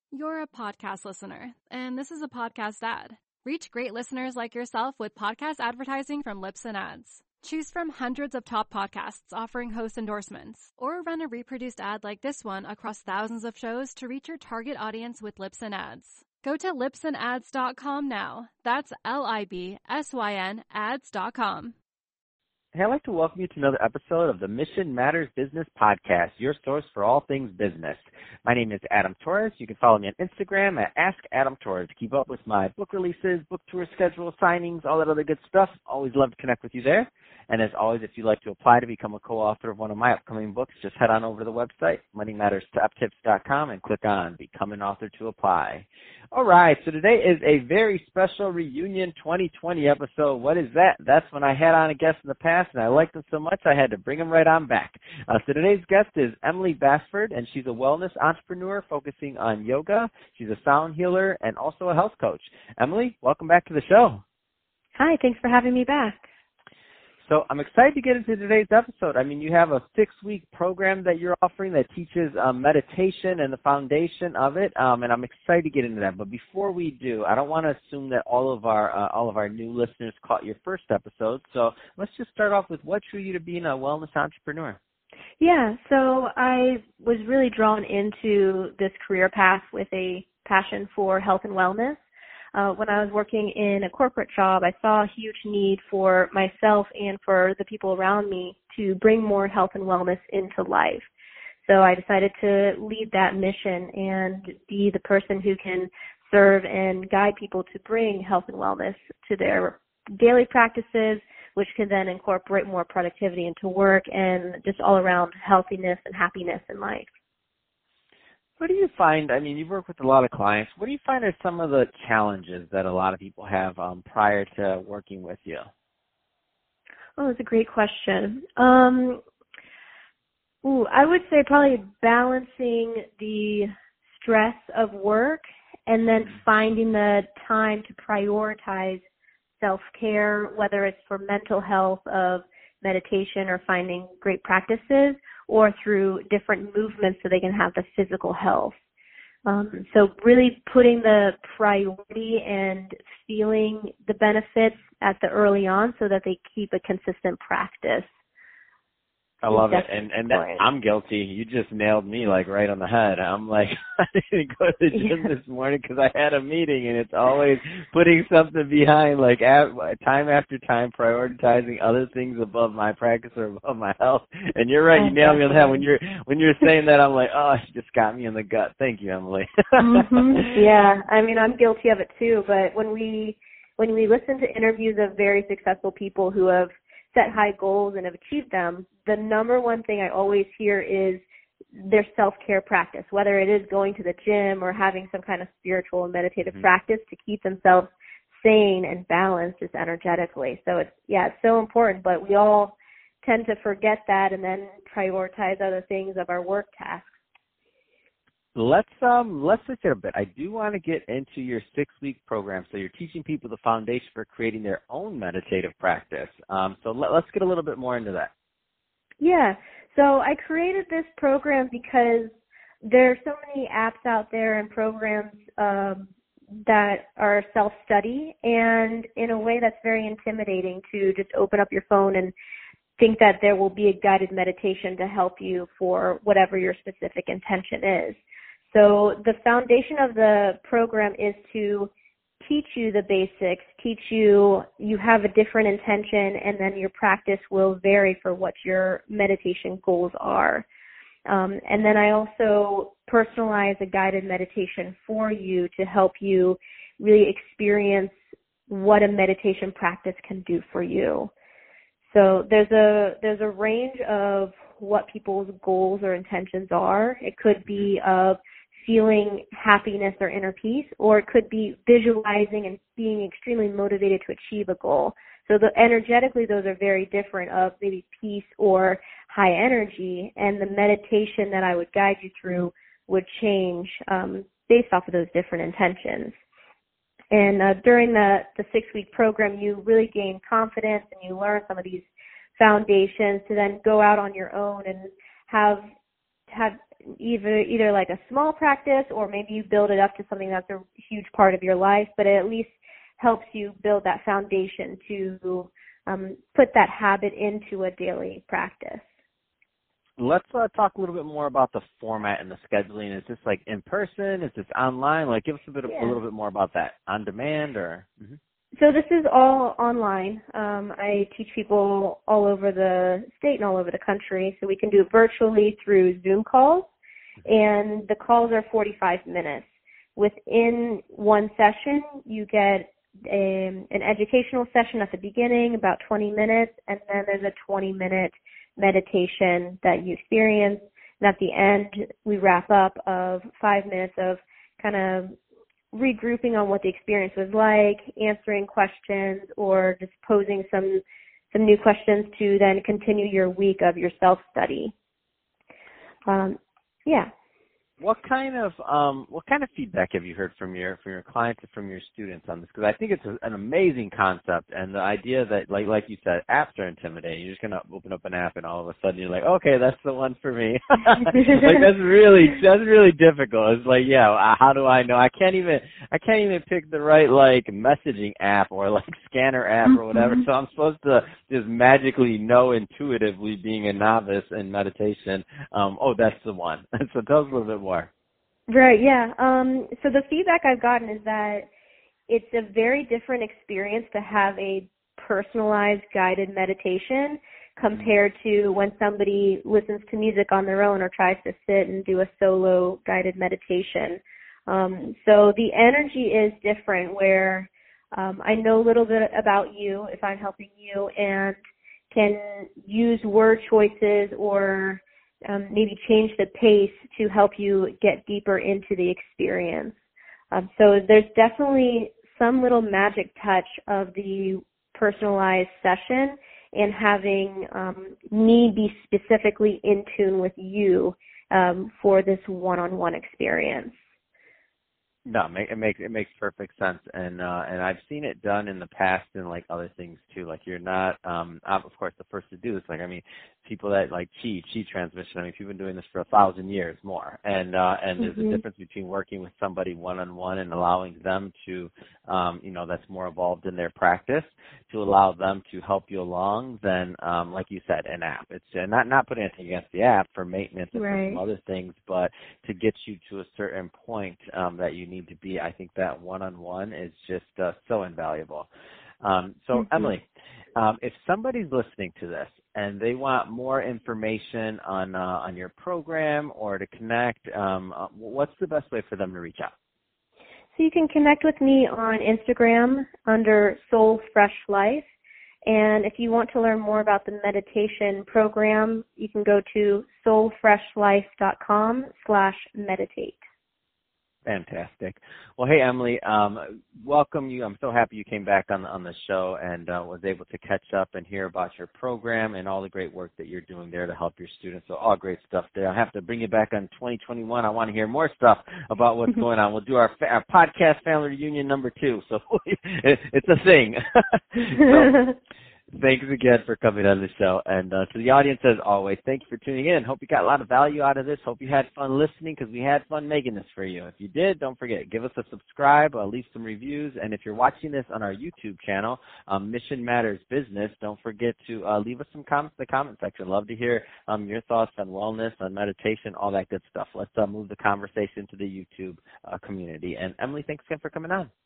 You're a podcast listener, and this is a podcast ad. Reach great listeners like yourself with podcast advertising from Libsyn Ads. Choose from hundreds of top podcasts offering host endorsements, or run a reproduced ad like this one across thousands of shows to reach your target audience with Libsyn Ads. Go to libsynads.com now. That's LIBSYN ads.com. Hey, I'd like to welcome you to another episode of the Mission Matters Business Podcast, your source for all things business. My name is Adam Torres. You can follow me on Instagram at AskAdamTorres to keep up with my book releases, book tour schedule, signings, all that other good stuff. Always love to connect with you there. And as always, if you'd like to apply to become a co-author of one of my upcoming books, just head on over to the website, moneymatterstoptips.com, and click on Become an Author to apply. All right, so today is a very special reunion 2020 episode. What is that? That's when I had on a guest in the past, and I liked them so much I had to bring them right on back. So today's guest is Emily Bassford, and she's a wellness entrepreneur focusing on yoga. She's a sound healer and also a health coach. Emily, welcome back to the show. Hi, thanks for having me back. So I'm excited to get into today's episode. I mean, you have a 6-week program that you're offering that teaches meditation and the foundation of it, and I'm excited to get into that. But before we do, I don't want to assume that all of our new listeners caught your first episode. So let's just start off with what drew you to being a wellness entrepreneur. Yeah, so I was really drawn into this career path with a passion for health and wellness. When I was working in a corporate job, I saw a huge need for myself and for the people around me to bring more health and wellness into life. So I decided to lead that mission and be the person who can serve and guide people to bring health and wellness to their daily practices, which can then incorporate more productivity into work and just all around healthiness and happiness in life. What do you find, I mean, you work with a lot of clients, what do you find are some of the challenges that a lot of people have prior to working with you? Oh, that's a great question. I would say probably balancing the stress of work and then finding the time to prioritize self-care, whether it's for mental health of meditation or finding great practices, or through different movements so they can have the physical health. So really putting the priority and feeling the benefits at the early on so that they keep a consistent practice. I love it. And that, I'm guilty. You just nailed me like right on the head. I'm like, I didn't go to the gym this morning because I had a meeting, and it's always putting something behind, like time after time, prioritizing other things above my practice or above my health. And you're right. You nailed me on the head. When you're saying that, I'm like, oh, it just got me in the gut. Thank you, Emily. Yeah. I mean, I'm guilty of it too. But when we listen to interviews of very successful people who have set high goals and have achieved them, the number one thing I always hear is their self-care practice, whether it is going to the gym or having some kind of spiritual and meditative practice to keep themselves sane and balanced just energetically. So it's so important, but we all tend to forget that and then prioritize other things of our work tasks. Let's switch it a bit. I do want to get into your 6-week program. So you're teaching people the foundation for creating their own meditative practice. So let's get a little bit more into that. Yeah. So I created this program because there are so many apps out there and programs that are self-study, and in a way that's very intimidating to just open up your phone and think that there will be a guided meditation to help you for whatever your specific intention is. So the foundation of the program is to teach you the basics, you have a different intention, and then your practice will vary for what your meditation goals are. And then I also personalize a guided meditation for you to help you really experience what a meditation practice can do for you. So there's a range of what people's goals or intentions are. It could be of feeling happiness or inner peace, or it could be visualizing and being extremely motivated to achieve a goal. So energetically, those are very different of maybe peace or high energy, and the meditation that I would guide you through would change based off of those different intentions. And during the 6-week program, you really gain confidence and you learn some of these foundations to then go out on your own and have either like a small practice, or maybe you build it up to something that's a huge part of your life, but it at least helps you build that foundation to put that habit into a daily practice. Let's talk a little bit more about the format and the scheduling. Is this like in person? Is this online? Like, give us a little bit more about that. On demand or? Mm-hmm. So this is all online. I teach people all over the state and all over the country, so we can do it virtually through Zoom calls, and the calls are 45 minutes. Within one session, you get an educational session at the beginning, about 20 minutes, and then there's a 20-minute meditation that you experience. And at the end, we wrap up of 5 minutes of kind of regrouping on what the experience was like, answering questions, or just posing some new questions to then continue your week of your self-study. Yeah. What kind of feedback have you heard from your clients and from your students on this? Because I think it's an amazing concept, and the idea that like you said, apps are intimidating. You're just gonna open up an app and all of a sudden you're like, okay, that's the one for me. Like that's really difficult. It's like, yeah, how do I know? I can't even pick the right like messaging app or like scanner app or whatever. So I'm supposed to just magically know intuitively, being a novice in meditation. Oh, that's the one. So tell us a little bit more. Right, yeah. So the feedback I've gotten is that it's a very different experience to have a personalized guided meditation compared to when somebody listens to music on their own or tries to sit and do a solo guided meditation. So the energy is different, where I know a little bit about you if I'm helping you, and can use word choices or maybe change the pace to help you get deeper into the experience. So there's definitely some little magic touch of the personalized session and having me be specifically in tune with you for this one-on-one experience. No, it makes perfect sense, and I've seen it done in the past in like other things too. Like you're not, I'm of course the first to do this. Like people that like chi transmission. People have been doing this for 1,000 years more, and there's a difference between working with somebody one-on-one and allowing them to, that's more evolved in their practice, to allow them to help you along than, like you said, an app. It's not putting anything against the app for maintenance and for some other things, but to get you to a certain point that you need to be. I think that one-on-one is just so invaluable. So Emily, if somebody's listening to this and they want more information on your program or to connect, what's the best way for them to reach out? So you can connect with me on Instagram under Soul Fresh Life. And if you want to learn more about the meditation program, you can go to soulfreshlife.com/meditate. Fantastic. Well, hey, Emily, welcome you. I'm so happy you came back on the show and was able to catch up and hear about your program and all the great work that you're doing there to help your students. So all great stuff there. I'll have to bring you back on 2021. I want to hear more stuff about what's going on. We'll do our podcast family reunion number 2. So it's a thing. So, thanks again for coming on the show. And to the audience, as always, thank you for tuning in. Hope you got a lot of value out of this. Hope you had fun listening, because we had fun making this for you. If you did, don't forget, give us a subscribe, leave some reviews. And if you're watching this on our YouTube channel, Mission Matters Business, don't forget to leave us some comments in the comment section. Love to hear your thoughts on wellness, on meditation, all that good stuff. Let's move the conversation to the YouTube community. And Emily, thanks again for coming on.